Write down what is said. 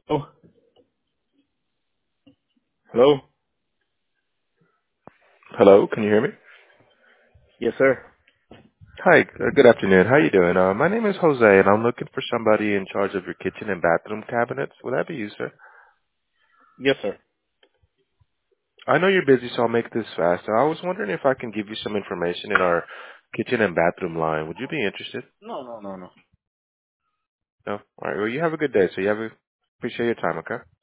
Oh, hello? Hello, can you hear me? Yes, sir. Hi, good afternoon. How you doing? My name is Jose, and I'm looking for somebody in charge of your kitchen and bathroom cabinets. Would that be you, sir? Yes, sir. I know you're busy, so I'll make this fast. I was wondering if I can give you some information in our kitchen and bathroom line. Would you be interested? No, no, no, no. No? All right. Well, you have a good day. So appreciate your time, okay?